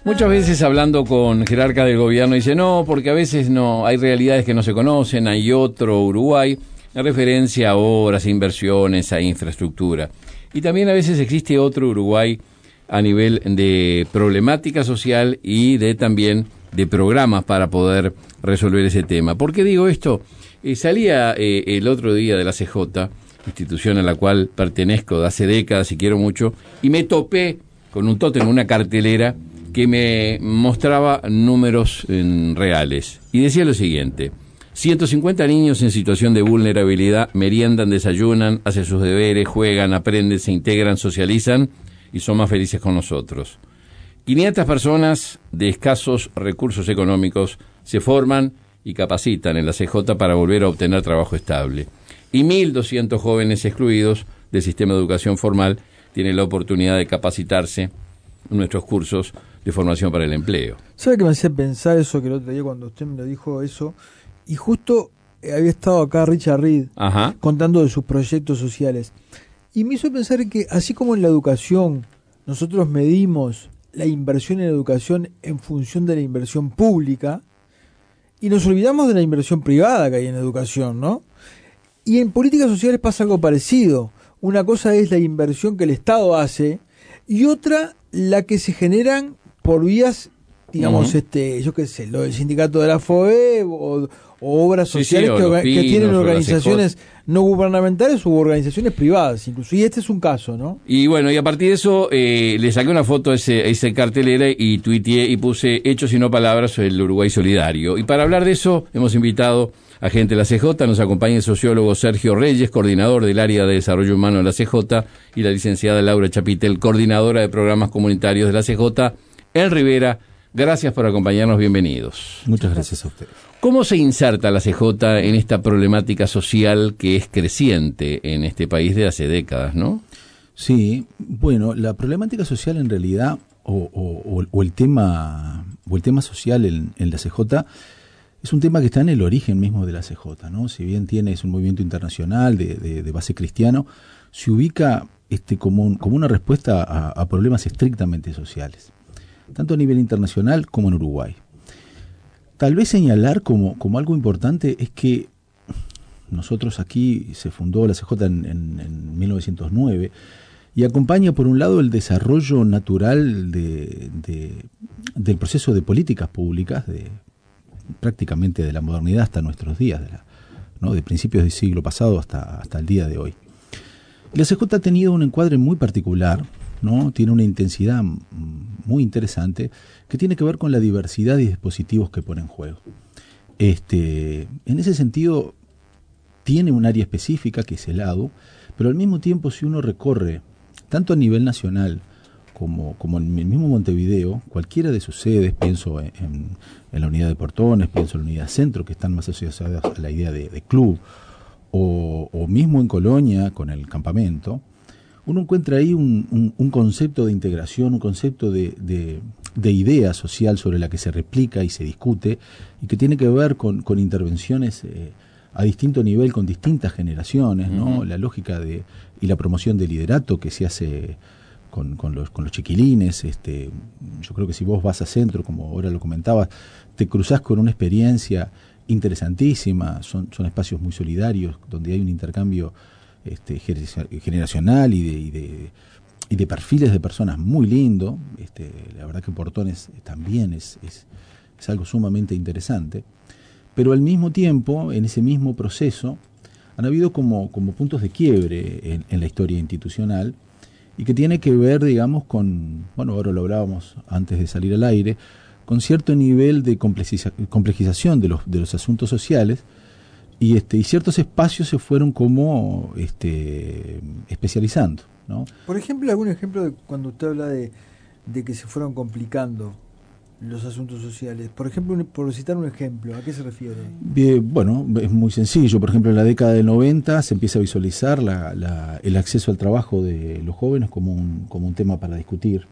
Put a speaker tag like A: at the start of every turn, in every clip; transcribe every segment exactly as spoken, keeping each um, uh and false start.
A: Muchas veces hablando con jerarcas del gobierno dice no, porque a veces no hay realidades que no se conocen, hay otro Uruguay, en referencia a obras, a inversiones, a infraestructura. Y también a veces existe otro Uruguay a nivel de problemática social y de también de programas para poder resolver ese tema. ¿Por qué digo esto? Eh, salía eh, el otro día de la C J, institución a la cual pertenezco de hace décadas y quiero mucho, y me topé con un tótem, una cartelera que me mostraba números en reales. Y decía lo siguiente: ciento cincuenta niños en situación de vulnerabilidad meriendan, desayunan, hacen sus deberes, juegan, aprenden, se integran, socializan y son más felices con nosotros. quinientas personas de escasos recursos económicos se forman y capacitan en la C J para volver a obtener trabajo estable. Y mil doscientos jóvenes excluidos del sistema de educación formal tienen la oportunidad de capacitarse en nuestros cursos de formación para el empleo.
B: ¿Sabe qué me hacía pensar eso que el otro día cuando usted me lo dijo eso? Y justo había estado acá Richard Reed
A: Ajá.
B: contando de sus proyectos sociales. Y me hizo pensar que así como en la educación nosotros medimos la inversión en educación en función de la inversión pública y nos olvidamos de la inversión privada que hay en educación, ¿no? Y en políticas sociales pasa algo parecido. Una cosa es la inversión que el Estado hace y otra la que se generan por vías, digamos, uh-huh. este, yo qué sé, lo del sindicato de la FOE o, o obras
A: sí,
B: sociales
A: sí,
B: que,
A: o
B: que
A: pinos,
B: tienen
A: o
B: organizaciones no gubernamentales u organizaciones privadas, incluso. Y este es un caso, ¿no?
A: Y bueno, y a partir de eso eh, le saqué una foto a ese, a ese cartelera y tuiteé y puse hechos y no palabras el Uruguay Solidario. Y para hablar de eso hemos invitado a gente de la C J, nos acompaña el sociólogo Sergio Reyes, coordinador del área de desarrollo humano de la C J, y la licenciada Laura Chapitel, coordinadora de programas comunitarios de la C J. En Rivera, gracias por acompañarnos, bienvenidos.
C: Muchas gracias a ustedes.
A: ¿Cómo se inserta la C J en esta problemática social que es creciente en este país de hace décadas, no?
C: Sí, bueno, la problemática social en realidad, o, o, o el tema o el tema social en, en la C J, es un tema que está en el origen mismo de la C J, ¿no? Si bien tiene, es un movimiento internacional de, de, de base cristiano, se ubica este, como, un, como una respuesta a, a problemas estrictamente sociales, tanto a nivel internacional como en Uruguay. Tal vez señalar como, como algo importante es que nosotros aquí se fundó la C J en, en, en mil novecientos nueve y acompaña por un lado el desarrollo natural de, de, del proceso de políticas públicas, de prácticamente de la modernidad hasta nuestros días, de, la, ¿no? de principios del siglo pasado hasta, hasta el día de hoy. La C J ha tenido un encuadre muy particular, ¿no? Tiene una intensidad muy interesante que tiene que ver con la diversidad de dispositivos que pone en juego. Este, en ese sentido, tiene un área específica que es el A D U, pero al mismo tiempo, si uno recorre, tanto a nivel nacional como, como en el mismo Montevideo, cualquiera de sus sedes, pienso en, en la unidad de Portones, pienso en la unidad Centro, que están más asociadas a la idea de, de club, o, o mismo en Colonia, con el campamento, uno encuentra ahí un, un, un concepto de integración, un concepto de, de, de idea social sobre la que se replica y se discute, y que tiene que ver con, con intervenciones eh, a distinto nivel, con distintas generaciones, ¿no? Uh-huh. La lógica de y la promoción del liderato que se hace con, con, los, con los chiquilines. Este, yo creo que si vos vas a Centro, como ahora lo comentabas, te cruzás con una experiencia interesantísima, son, son espacios muy solidarios, donde hay un intercambio Este, generacional y de, y de y de perfiles de personas muy lindo. Este, la verdad que Portones también es, es, es algo sumamente interesante, pero al mismo tiempo, en ese mismo proceso, han habido como, como puntos de quiebre en, en la historia institucional, y que tiene que ver, digamos, con, bueno, ahora lo hablábamos antes de salir al aire, con cierto nivel de complejiza, complejización de los, de los asuntos sociales. Y, este, y ciertos espacios se fueron como este, especializando, ¿no?
B: Por ejemplo, algún ejemplo de cuando usted habla de, de que se fueron complicando los asuntos sociales. Por ejemplo, por citar un ejemplo, ¿a qué se refiere?
C: Bien, bueno, es muy sencillo. Por ejemplo, en la década del noventa se empieza a visualizar la, la, el acceso al trabajo de los jóvenes como un, como un tema para discutir,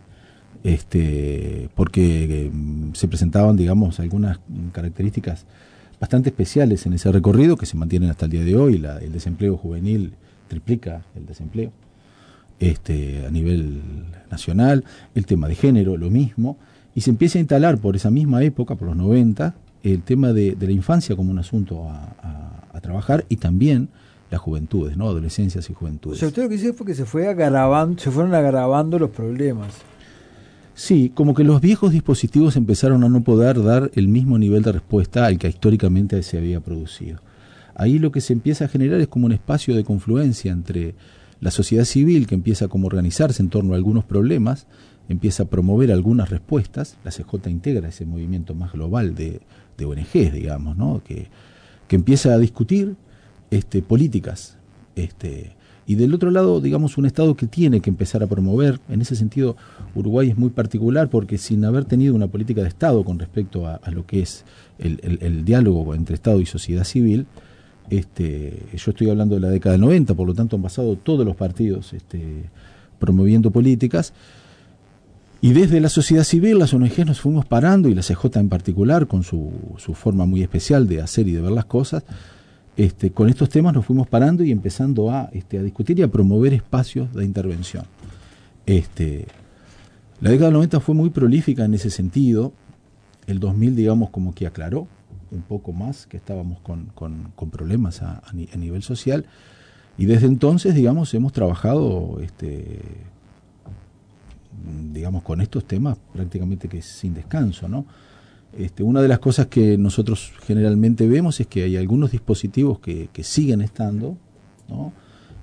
C: este, porque eh, se presentaban, digamos, algunas características bastante especiales en ese recorrido que se mantienen hasta el día de hoy. La, el desempleo juvenil triplica el desempleo este, a nivel nacional, el tema de género lo mismo, y se empieza a instalar por esa misma época, por los noventa, el tema de, de la infancia como un asunto a, a, a trabajar, y también las juventudes, ¿no? Adolescencias y juventudes.
B: O sea, usted lo que dice fue que se fue agravando, se fueron agravando los problemas.
C: Sí, como que los viejos dispositivos empezaron a no poder dar el mismo nivel de respuesta al que históricamente se había producido. Ahí lo que se empieza a generar es como un espacio de confluencia entre la sociedad civil, que empieza como a organizarse en torno a algunos problemas, empieza a promover algunas respuestas. La C J integra ese movimiento más global de, de O N Ges, digamos, ¿no? que, que empieza a discutir este, políticas, este, y del otro lado, digamos, un Estado que tiene que empezar a promover. En ese sentido, Uruguay es muy particular, porque sin haber tenido una política de Estado con respecto a, a lo que es el, el, el diálogo entre Estado y sociedad civil, este, yo estoy hablando de la década del noventa, por lo tanto han pasado todos los partidos este, promoviendo políticas, y desde la sociedad civil, las O N Ges nos fuimos parando, y la C J en particular, con su, su forma muy especial de hacer y de ver las cosas, Este, con estos temas nos fuimos parando y empezando a, este, a discutir y a promover espacios de intervención. Este, la década del noventa fue muy prolífica en ese sentido. El dos mil, digamos, como que aclaró un poco más que estábamos con, con, con problemas a, a, ni, a nivel social, y desde entonces, digamos, hemos trabajado este, digamos, con estos temas prácticamente que sin descanso, ¿no? Este, una de las cosas que nosotros generalmente vemos es que hay algunos dispositivos que, que siguen estando, ¿no?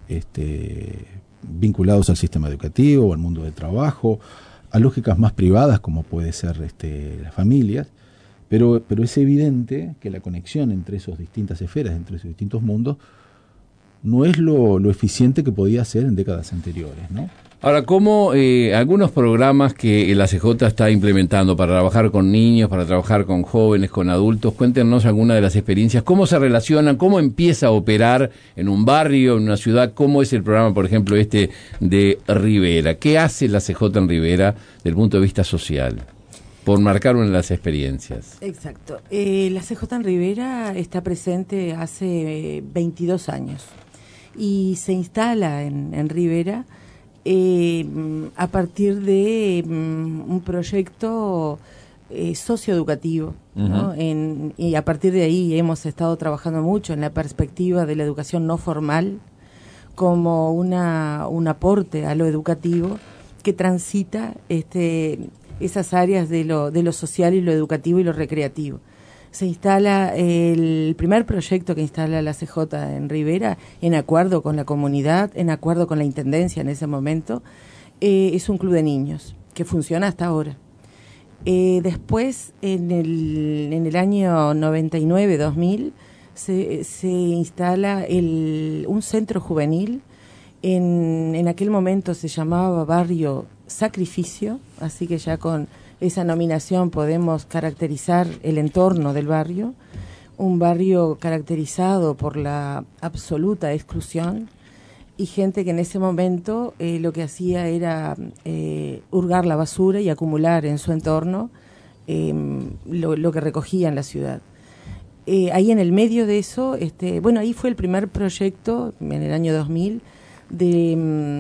C: este, vinculados al sistema educativo, al mundo del trabajo, a lógicas más privadas como puede ser este, las familias, pero, pero es evidente que la conexión entre esas distintas esferas, entre esos distintos mundos, no es lo, lo eficiente que podía ser en décadas anteriores, ¿no?
A: Ahora, ¿cómo eh, algunos programas que la C J está implementando para trabajar con niños, para trabajar con jóvenes, con adultos? Cuéntenos alguna de las experiencias, cómo se relacionan, cómo empieza a operar en un barrio, en una ciudad, cómo es el programa, por ejemplo, este de Rivera. ¿Qué hace la C J en Rivera desde el punto de vista social? Por marcar una de las experiencias.
D: Exacto. Eh, la C J en Rivera está presente hace veintidós años y se instala en, en Rivera Eh, a partir de um, un proyecto eh, socioeducativo, uh-huh. ¿no? En, y a partir de ahí hemos estado trabajando mucho en la perspectiva de la educación no formal como una, un aporte a lo educativo que transita este, esas áreas de lo, de lo social y lo educativo y lo recreativo. Se instala el primer proyecto que instala la C J en Rivera, en acuerdo con la comunidad, en acuerdo con la intendencia en ese momento, eh, es un club de niños que funciona hasta ahora. Eh, después, en el, en el año noventa y nueve, dos mil, se, se instala el, un centro juvenil. En, en aquel momento se llamaba Barrio Sacrificio, así que ya con esa nominación podemos caracterizar el entorno del barrio, un barrio caracterizado por la absoluta exclusión y gente que en ese momento eh, lo que hacía era eh, hurgar la basura y acumular en su entorno eh, lo, lo que recogía en la ciudad. Eh, ahí en el medio de eso, este, bueno, ahí fue el primer proyecto en el año dos mil de,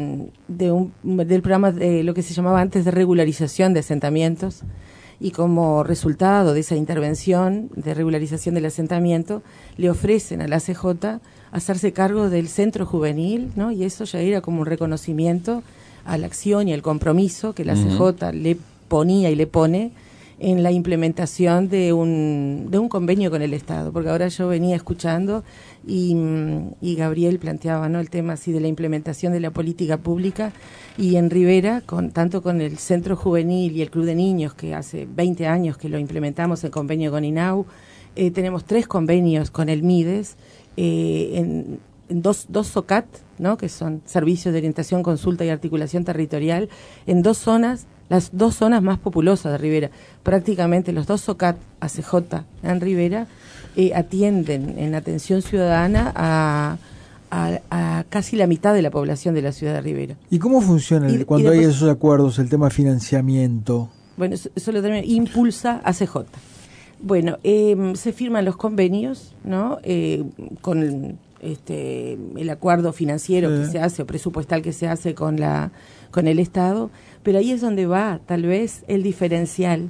D: de un, del programa de lo que se llamaba antes de regularización de asentamientos, y como resultado de esa intervención de regularización del asentamiento le ofrecen a la C J hacerse cargo del centro juvenil, ¿no? Y eso ya era como un reconocimiento a la acción y al compromiso que la uh-huh. C J le ponía y le pone en la implementación de un de un convenio con el Estado, porque ahora yo venía escuchando y, y Gabriel planteaba, ¿no?, el tema así de la implementación de la política pública, y en Rivera, con tanto con el Centro Juvenil y el Club de Niños, que hace veinte años que lo implementamos en convenio con INAU, eh, tenemos tres convenios con el MIDES, eh, en, en dos, dos SOCAT, ¿no?, que son Servicios de Orientación, Consulta y Articulación Territorial, en dos zonas, las dos zonas más populosas de Rivera. Prácticamente los dos SOCAT A C J en Rivera eh, atienden en atención ciudadana a, a, a casi la mitad de la población de la ciudad de Rivera.
B: ¿Y cómo funciona y, cuando y después, hay esos acuerdos, el tema de financiamiento?
D: Bueno, eso, eso lo termina, impulsa A C J. Bueno, eh, se firman los convenios, ¿no?, eh, con el, este, el acuerdo financiero sí. que se hace o presupuestal que se hace con la con el Estado, pero ahí es donde va tal vez el diferencial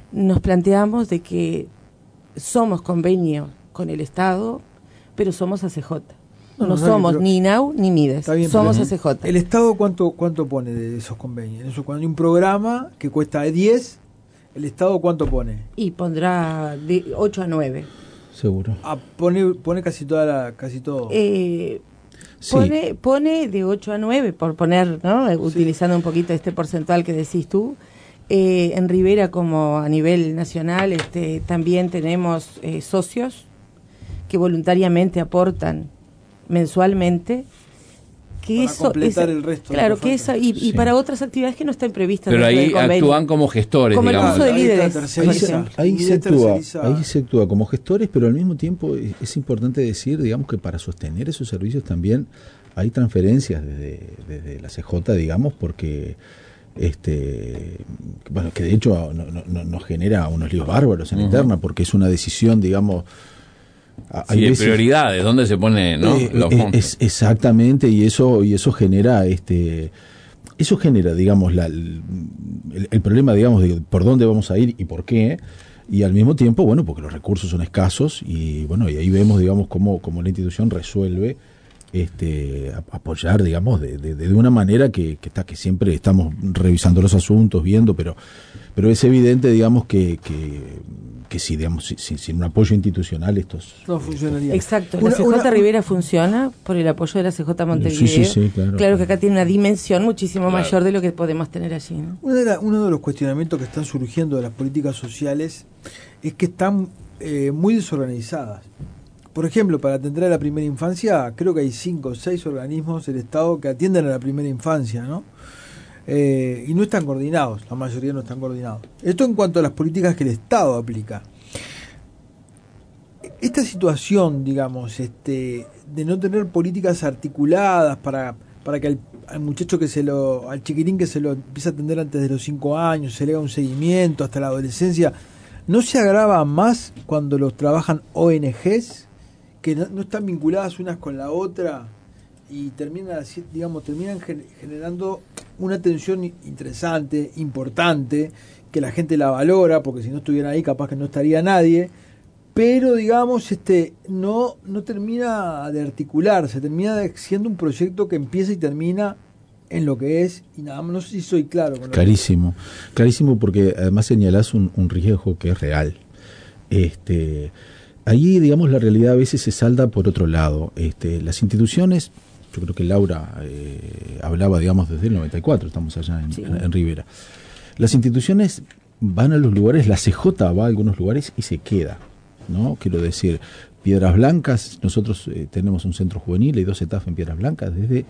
D: nos planteamos de que somos convenio con el Estado, pero somos A C J. No, no, no somos bien, ni INAU ni Mides, bien, somos A C J.
B: ¿El Estado cuánto cuánto pone de esos convenios? Eso, cuando hay un programa que cuesta diez, ¿el Estado cuánto pone?
D: Y pondrá de ocho a nueve.
C: Seguro.
B: Ah, pone, pone casi toda la, casi todo.
D: Eh, sí. pone, pone de ocho a nueve, por poner, ¿no? Utilizando sí. un poquito este porcentual que decís tú. Eh, en Rivera, como a nivel nacional, este, también tenemos eh, socios que voluntariamente aportan mensualmente, que
B: para
D: eso
B: completar
D: es,
B: el resto
D: claro que eso y,
C: sí.
D: y para otras actividades que no están previstas,
A: pero ahí actúan como gestores,
D: como
A: digamos.
D: el uso de líderes,
C: ahí se, ahí, se actúa, ahí se actúa como gestores, pero al mismo tiempo es, es importante decir, digamos, que para sostener esos servicios también hay transferencias desde, desde la C J, digamos, porque este bueno, que de hecho no, no, nos genera unos líos bárbaros en uh-huh. interna, porque es una decisión, digamos,
A: hay sí, veces, prioridades, ¿dónde se pone, no?
C: Eh,
A: los
C: es, es, exactamente, y eso y eso genera este eso genera, digamos, la, el, el problema, digamos, de por dónde vamos a ir y por qué, y al mismo tiempo, bueno, porque los recursos son escasos y bueno, y ahí vemos, digamos, cómo, cómo la institución resuelve este apoyar, digamos, de, de, de una manera que, que está que siempre estamos revisando los asuntos, viendo, pero pero es evidente, digamos, que, que que si, digamos, sin, sin un apoyo institucional estos...
B: No funcionaría.
D: Exacto, la una, C J una, Rivera funciona por el apoyo de la C J Montevideo.
C: Sí, sí, sí, claro,
D: claro que acá tiene una dimensión muchísimo
A: claro.
D: mayor de lo que podemos tener allí, ¿no?
B: Uno de, la, uno de los cuestionamientos que están surgiendo de las políticas sociales es que están eh, muy desorganizadas. Por ejemplo, para atender a la primera infancia, creo que hay cinco o seis organismos del Estado que atienden a la primera infancia, ¿no? Eh, y no están coordinados, la mayoría no están coordinados. Esto en cuanto a las políticas que el Estado aplica. Esta situación, digamos, este, de no tener políticas articuladas para, para que al, al muchacho que se lo, al chiquirín que se lo empieza a atender antes de los cinco años, se le haga un seguimiento hasta la adolescencia, ¿no se agrava más cuando los trabajan O N Ges que no, no están vinculadas unas con la otra y terminan, digamos, terminan generando una atención interesante, importante, que la gente la valora, porque si no estuvieran ahí capaz que no estaría nadie, pero digamos, este, no, no termina de articularse, termina de, siendo un proyecto que empieza y termina en lo que es, y nada más, no sé si soy claro. Con
C: clarísimo,
B: que...
C: clarísimo, porque además señalás un, un riesgo que es real. Este, ahí, digamos, la realidad a veces se salda por otro lado. Este, las instituciones, yo creo que Laura eh, hablaba, digamos, desde el noventa y cuatro, estamos allá en, sí. en, en Rivera. Las instituciones van a los lugares, la C J va a algunos lugares y se queda, ¿no? Quiero decir, Piedras Blancas, nosotros eh, tenemos un centro juvenil y dos etafes en Piedras Blancas desde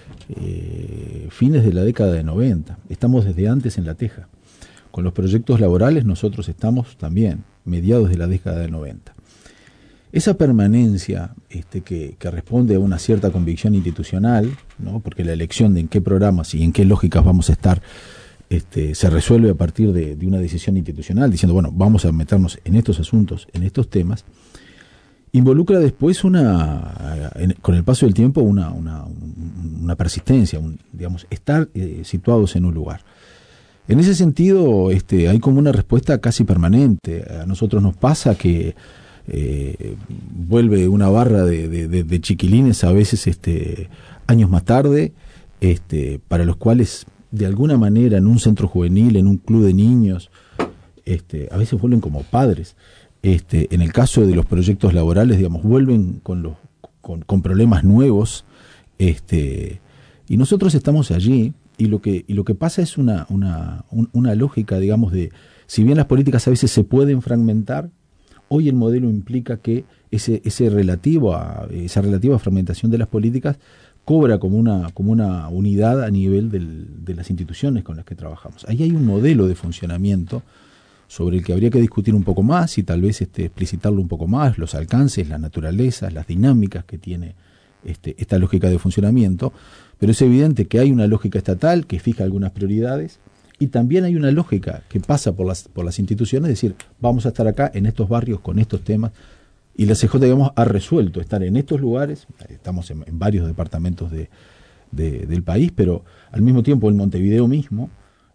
C: eh, fines de la década de noventa. Estamos desde antes en La Teja. Con los proyectos laborales nosotros estamos también, mediados de la década de noventa. Esa permanencia este, que, que responde a una cierta convicción institucional, ¿no? Porque la elección de en qué programas y en qué lógicas vamos a estar este, se resuelve a partir de, de una decisión institucional, diciendo, bueno, vamos a meternos en estos asuntos, en estos temas, involucra después una, en, con el paso del tiempo, una, una, una persistencia, un, digamos, estar eh, situados en un lugar. En ese sentido, este, hay como una respuesta casi permanente. A nosotros nos pasa que Eh, vuelve una barra de, de, de, de chiquilines a veces este, años más tarde, este, para los cuales de alguna manera en un centro juvenil, en un club de niños, este, a veces vuelven como padres. Este, en el caso de los proyectos laborales, digamos, vuelven con, los, con, con problemas nuevos, este, y nosotros estamos allí, y lo que, y lo que pasa es una, una, un, una lógica, digamos, de, si bien las políticas a veces se pueden fragmentar, hoy el modelo implica que ese, ese relativo a, esa relativa fragmentación de las políticas cobra como una, como una unidad a nivel del, de las instituciones con las que trabajamos. Ahí hay un modelo de funcionamiento sobre el que habría que discutir un poco más y tal vez este, explicitarlo un poco más, los alcances, las naturalezas, las dinámicas que tiene este, esta lógica de funcionamiento, pero es evidente que hay una lógica estatal que fija algunas prioridades. Y también hay una lógica que pasa por las, por las instituciones, es decir, vamos a estar acá en estos barrios con estos temas, y la C J, digamos, ha resuelto estar en estos lugares, estamos en, en varios departamentos de, de, del país, pero al mismo tiempo en Montevideo mismo,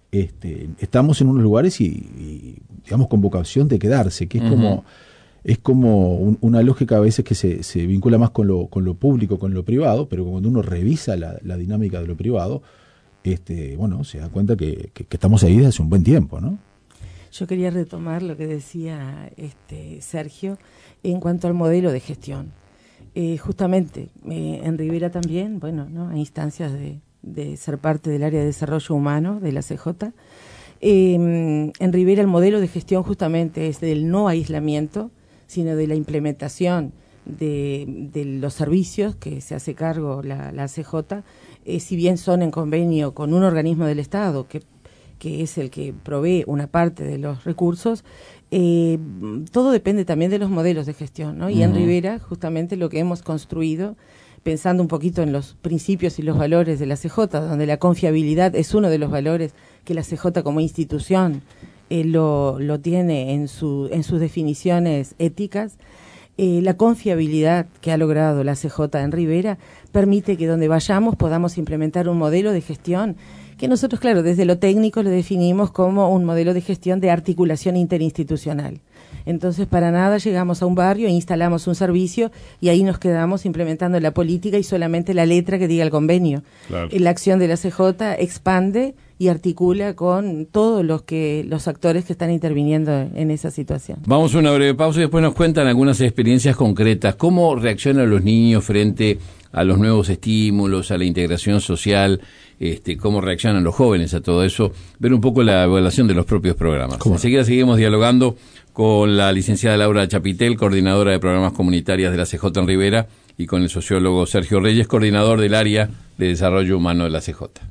C: este, estamos en unos lugares y, y digamos con vocación de quedarse, que es uh-huh. como es como un, una lógica a veces que se, se vincula más con lo, con lo público, con lo privado, pero cuando uno revisa la, la dinámica de lo privado, este, bueno, se da cuenta que, que, que estamos ahí desde hace un buen tiempo, ¿no?
D: Yo quería retomar lo que decía este Sergio en cuanto al modelo de gestión. Eh, justamente, eh, en Rivera también, bueno, ¿no? Hay instancias de, de ser parte del área de desarrollo humano de la C J. Eh, en Rivera el modelo de gestión justamente es del no aislamiento, sino de la implementación de, de los servicios que se hace cargo la, la C J, eh, si bien son en convenio con un organismo del Estado que, que es el que provee una parte de los recursos, eh, todo depende también de los modelos de gestión, ¿no? Y uh-huh. en Rivera justamente lo que hemos construido, pensando un poquito en los principios y los valores de la C J, donde la confiabilidad es uno de los valores que la C J como institución Eh, lo, lo tiene en, su, en sus definiciones éticas, eh, la confiabilidad que ha logrado la C J en Rivera permite que donde vayamos podamos implementar un modelo de gestión que nosotros, claro, desde lo técnico lo definimos como un modelo de gestión de articulación interinstitucional. Entonces, para nada llegamos a un barrio e instalamos un servicio y ahí nos quedamos implementando la política y solamente la letra que diga el convenio. Claro. La acción de la C J expande y articula con todos los que los actores que están interviniendo en esa situación.
A: Vamos a una breve pausa y después nos cuentan algunas experiencias concretas. ¿Cómo reaccionan los niños frente a los nuevos estímulos, a la integración social? Este, ¿Cómo reaccionan los jóvenes a todo eso? Ver un poco la evaluación de los propios programas. ¿Cómo? Enseguida seguimos dialogando con la licenciada Laura Chapitel, coordinadora de programas comunitarios de la C J en Rivera, y con el sociólogo Sergio Reyes, coordinador del área de desarrollo humano de la C J.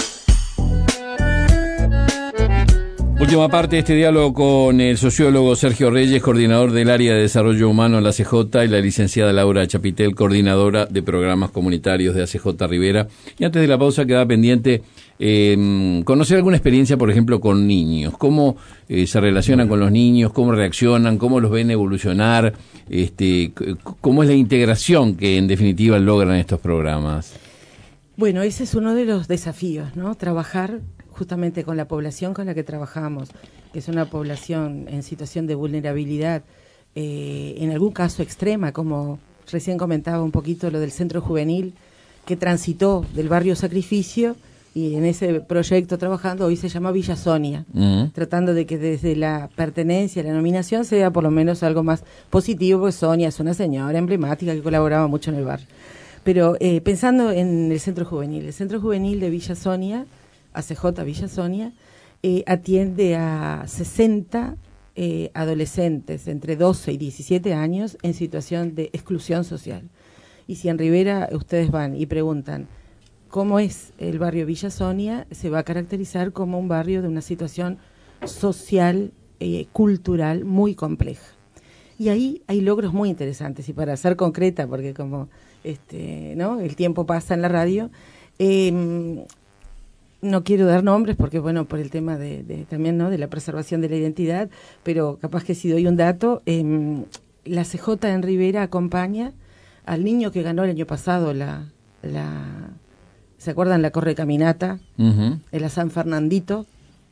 A: Última parte de este diálogo con el sociólogo Sergio Reyes, coordinador del área de desarrollo humano en la C J, y la licenciada Laura Chapitel, coordinadora de programas comunitarios de A C J Rivera. Y antes de la pausa queda pendiente eh, conocer alguna experiencia, por ejemplo, con niños. ¿Cómo eh, se relacionan con los niños? ¿Cómo reaccionan? ¿Cómo los ven evolucionar? Este, ¿Cómo es la integración que en definitiva logran estos programas?
D: Bueno, ese es uno de los desafíos, ¿no? Trabajar justamente con la población con la que trabajamos, que es una población en situación de vulnerabilidad, eh, en algún caso extrema, como recién comentaba un poquito lo del centro juvenil, que transitó del barrio Sacrificio y en ese proyecto trabajando hoy se llama Villa Sonia, uh-huh. tratando de que desde la pertenencia, la nominación sea por lo menos algo más positivo, porque Sonia es una señora emblemática que colaboraba mucho en el barrio. Pero eh, pensando en el centro juvenil, el centro juvenil de Villa Sonia, A C J Villa Sonia, eh, atiende a sesenta eh, adolescentes entre doce y diecisiete años en situación de exclusión social. Y si en Rivera ustedes van y preguntan cómo es el barrio Villa Sonia, se va a caracterizar como un barrio de una situación social, eh, cultural muy compleja. Y ahí hay logros muy interesantes, y para ser concreta, porque como este, ¿no? el tiempo pasa en la radio, eh, no quiero dar nombres porque, bueno, por el tema de, de también, ¿no?, de la preservación de la identidad, pero capaz que si doy un dato, eh, la C J en Rivera acompaña al niño que ganó el año pasado la, la ¿se acuerdan? La Correcaminata, uh-huh. en la San Fernandito.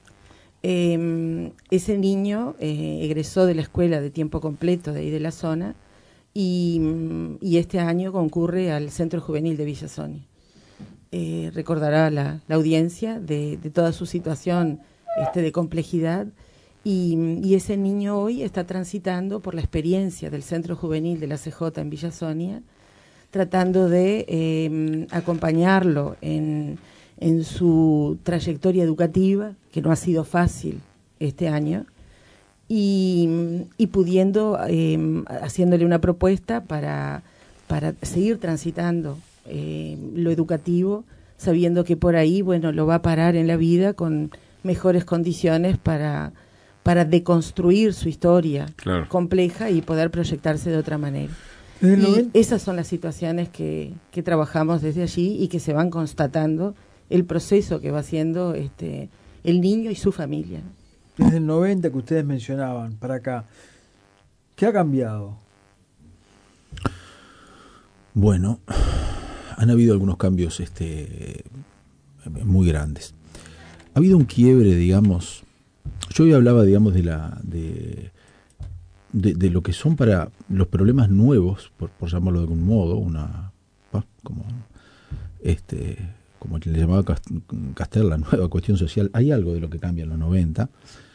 D: Eh, ese niño eh, egresó de la escuela de tiempo completo de ahí de la zona y, y este año concurre al Centro Juvenil de Villa Sonia. Eh, recordará la, la audiencia de, de toda su situación este, de complejidad y, y ese niño hoy está transitando por la experiencia del Centro Juvenil de la C J en Villa Sonia, tratando de eh, acompañarlo en, en su trayectoria educativa, que no ha sido fácil este año, y, y pudiendo, eh, haciéndole una propuesta para, para seguir transitando Eh, lo educativo, sabiendo que por ahí, bueno, lo va a parar en la vida con mejores condiciones para, para deconstruir su historia claro. compleja y poder proyectarse de otra manera. Y esas son las situaciones que, que trabajamos desde allí y que se van constatando el proceso que va haciendo este, el niño y su familia.
B: Desde el noventa que ustedes mencionaban para acá, ¿qué ha cambiado?
C: Bueno, han habido algunos cambios este, muy grandes. ha habido un quiebre, digamos. Yo hoy hablaba, digamos, de la de, de, de lo que son para los problemas nuevos, por, por llamarlo de algún modo, una como este como le llamaba Castel, la nueva cuestión social. Hay algo de lo que cambia en los noventa,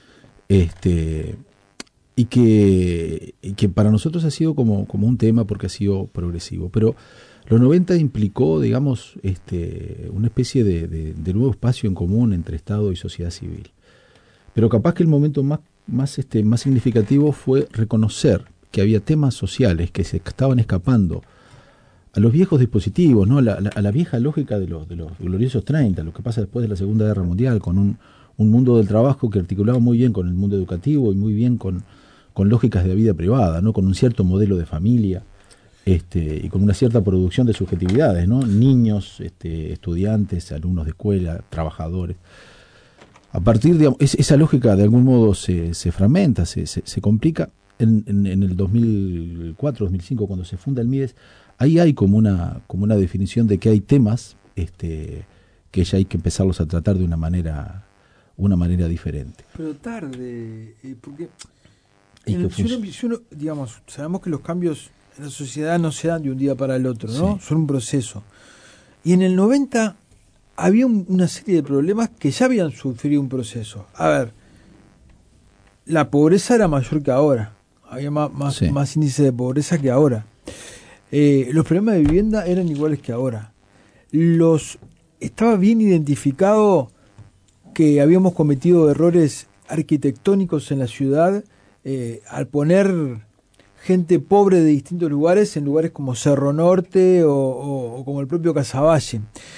C: este y que, y que para nosotros ha sido como, como un tema porque ha sido progresivo, pero los noventa implicó, digamos, este una especie de, de, de nuevo espacio en común entre Estado y sociedad civil. Pero capaz que el momento más, más, este, más significativo fue reconocer que había temas sociales que se estaban escapando a los viejos dispositivos, ¿no? a, la, a la vieja lógica de los, de los gloriosos treinta, lo que pasa después de la Segunda Guerra Mundial, con un, un mundo del trabajo que articulaba muy bien con el mundo educativo y muy bien con, con lógicas de la vida privada, ¿no? Con un cierto modelo de familia este, y con una cierta producción de subjetividades, ¿no? Niños, este, estudiantes, alumnos de escuela, trabajadores. A partir de esa lógica de algún modo se, se fragmenta, se, se, se complica. En, en, en el dos mil cuatro, dos mil cinco, cuando se funda el MIDES, ahí hay como una, como una definición de que hay temas este, que ya hay que empezarlos a tratar de una manera, una manera diferente.
B: Pero tarde, eh, porque
C: ¿Y
B: en,
C: qué
B: si, uno, si uno, digamos, sabemos que los cambios en la sociedad no se dan de un día para el otro, ¿no?
C: Sí.
B: Son un proceso. Y en el noventa había un, una serie de problemas que ya habían sufrido un proceso. A ver, la pobreza era mayor que ahora. Había más, más,
C: Sí.
B: más índice de pobreza que ahora. Eh, los problemas de vivienda eran iguales que ahora. Los estaba bien identificado que habíamos cometido errores arquitectónicos en la ciudad eh, al poner gente pobre de distintos lugares en lugares como Cerro Norte o, o, o como el propio Casaballe.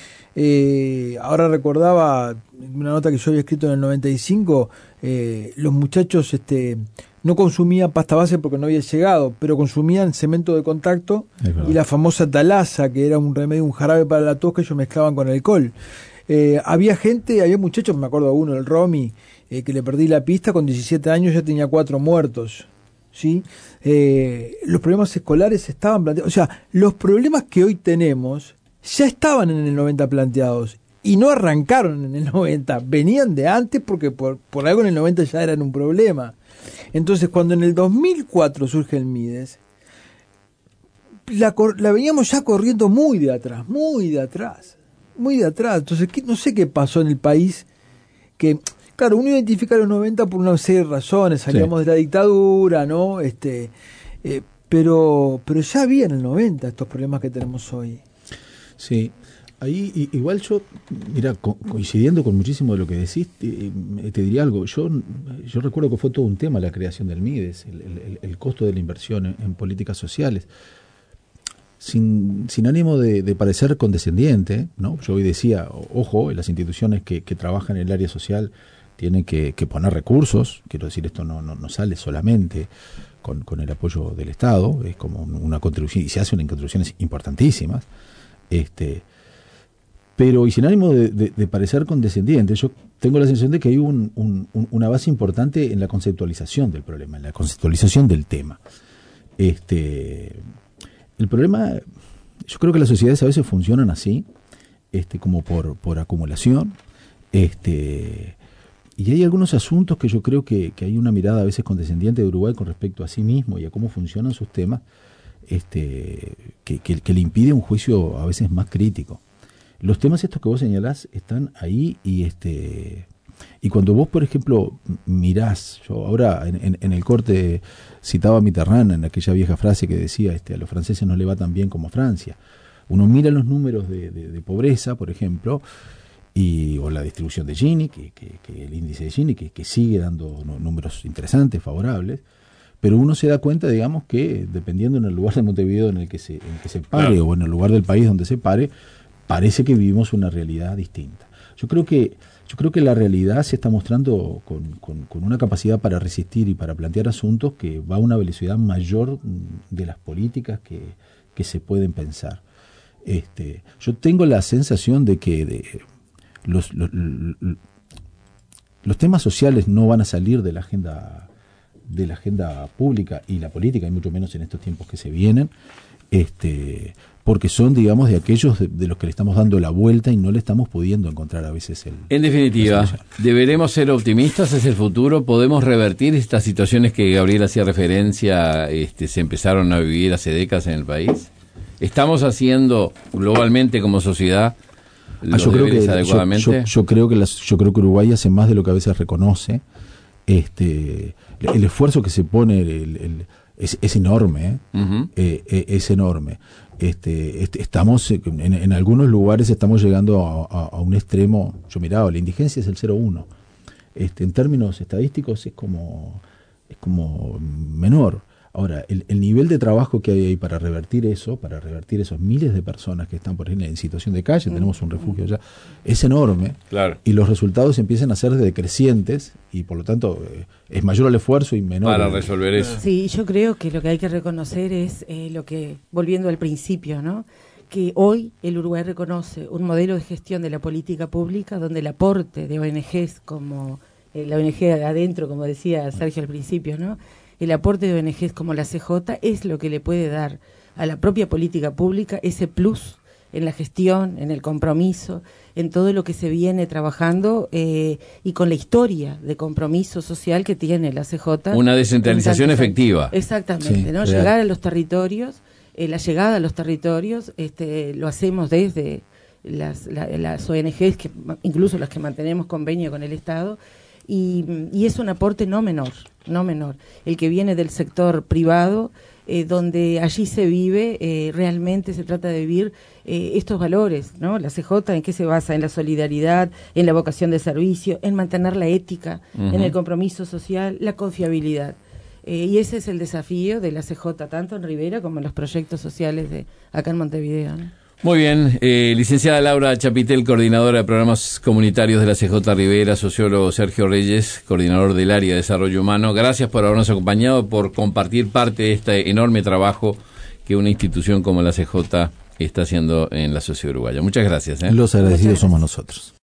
B: Eh, ahora recordaba una nota que yo había escrito en el noventa y cinco, eh, los muchachos este, no consumían pasta base porque no había llegado, pero consumían cemento de contacto y la famosa talaza, que era un remedio, un jarabe para la tos que ellos mezclaban con alcohol. Eh, había gente, había muchachos, me acuerdo de uno, el Romy, eh, que le perdí la pista, con diecisiete años ya tenía cuatro muertos. ¿Sí? Eh, los problemas escolares estaban planteados, o sea, los problemas que hoy tenemos ya estaban en el noventa planteados y no arrancaron en el noventa, venían de antes porque por, por algo en el noventa ya eran un problema. Entonces cuando en el dos mil cuatro surge el MIDES, la, la veníamos ya corriendo muy de atrás, muy de atrás, muy de atrás. Entonces ¿qué, no sé qué pasó en el país que... Claro, uno identifica los noventa por una serie de razones, salíamos sí. de la dictadura, ¿no? Este, eh, pero, pero ya había en el noventa estos problemas que tenemos hoy.
C: Sí, ahí igual yo, mira, co coincidiendo con muchísimo de lo que decís, te, te diría algo. Yo, yo recuerdo que fue todo un tema la creación del MIDES, el, el, el costo de la inversión en, en políticas sociales. Sin, sin ánimo de, de parecer condescendiente, ¿no? Yo hoy decía, ojo, las instituciones que, que trabajan en el área social tienen que, que poner recursos. Quiero decir, esto no, no, no sale solamente con, con el apoyo del Estado, es como una contribución, y se hacen contribuciones importantísimas. Este, pero, y sin ánimo de, de, de parecer condescendiente, yo tengo la sensación de que hay un, un, un, una base importante en la conceptualización del problema, en la conceptualización del tema. Este, el problema, yo creo que las sociedades a veces funcionan así, este, como por, por acumulación, este, y hay algunos asuntos que yo creo que, que hay una mirada a veces condescendiente de Uruguay con respecto a sí mismo y a cómo funcionan sus temas, este, que, que, que le impide un juicio a veces más crítico. Los temas estos que vos señalás están ahí y este y cuando vos, por ejemplo, mirás, yo ahora en, en, en el corte citaba a Mitterrand en aquella vieja frase que decía, este, a los franceses no le va tan bien como a Francia. Uno mira los números de, de, de pobreza, por ejemplo, y o la distribución de Gini, que, que, que el índice de Gini, que, que sigue dando no, números interesantes, favorables, pero uno se da cuenta, digamos, que dependiendo en el lugar de Montevideo en el que se, en el que se pare, claro, o en el lugar del país donde se pare, parece que vivimos una realidad distinta. Yo creo que, yo creo que la realidad se está mostrando con, con, con una capacidad para resistir y para plantear asuntos que va a una velocidad mayor de las políticas que, que se pueden pensar. Este, yo tengo la sensación de que de, los, los, los temas sociales no van a salir de la agenda de la agenda pública y la política, y mucho menos en estos tiempos que se vienen, este, porque son, digamos, de aquellos de, de los que le estamos dando la vuelta y no le estamos pudiendo encontrar a veces el...
A: En definitiva, ¿deberemos ser optimistas? ¿Es el futuro? ¿Podemos revertir estas situaciones que Gabriel hacía referencia, este, se empezaron a vivir hace décadas en el país? ¿Estamos haciendo globalmente como sociedad los
C: ah, yo creo
A: deberes
C: que,
A: adecuadamente?
C: Yo, yo, yo, creo que las, yo creo que Uruguay hace más de lo que a veces reconoce. Este, el esfuerzo que se pone el, el, es, es enorme, ¿eh? Uh-huh. eh, eh, es enorme. Este, este, estamos en, en algunos lugares estamos llegando a, a, a un extremo. Yo miraba, la indigencia es el cero coma uno. Este, en términos estadísticos es como es como menor. Ahora, el, el nivel de trabajo que hay ahí para revertir eso, para revertir esos miles de personas que están por ahí en situación de calle, mm. tenemos un refugio allá, es enorme.
A: Claro.
C: Y los resultados empiezan a ser decrecientes y por lo tanto eh, es mayor el esfuerzo y menor.
A: Para
C: el,
A: resolver eso.
D: Sí, yo creo que lo que hay que reconocer es eh, lo que, volviendo al principio, ¿no? Que hoy el Uruguay reconoce un modelo de gestión de la política pública donde el aporte de O N Ges como eh, la O N G adentro, como decía Sergio al principio, ¿no? El aporte de O N Ges como la C J es lo que le puede dar a la propia política pública ese plus en la gestión, en el compromiso, en todo lo que se viene trabajando eh, y con la historia de compromiso social que tiene la C J.
A: Una descentralización efectiva.
D: Exactamente,
C: sí,
D: ¿no?
C: Real.
D: Llegar a los territorios, eh, la llegada a los territorios, este, lo hacemos desde las, la, las O N Ges, que incluso las que mantenemos convenio con el Estado. Y, y es un aporte no menor, no menor, el que viene del sector privado, eh, donde allí se vive, eh, realmente se trata de vivir eh, estos valores, ¿no? La C J, ¿en qué se basa? En la solidaridad, en la vocación de servicio, en mantener la ética, uh-huh. en el compromiso social, la confiabilidad. Eh, y ese es el desafío de la C J, tanto en Rivera como en los proyectos sociales de acá en Montevideo, ¿no?
A: Muy bien, eh, licenciada Laura Chapitel, coordinadora de programas comunitarios de la C J Rivera, sociólogo Sergio Reyes, coordinador del área de desarrollo humano. Gracias por habernos acompañado, por compartir parte de este enorme trabajo que una institución como la C J está haciendo en la sociedad uruguaya. Muchas gracias. ¿eh?
C: Los agradecidos somos nosotros.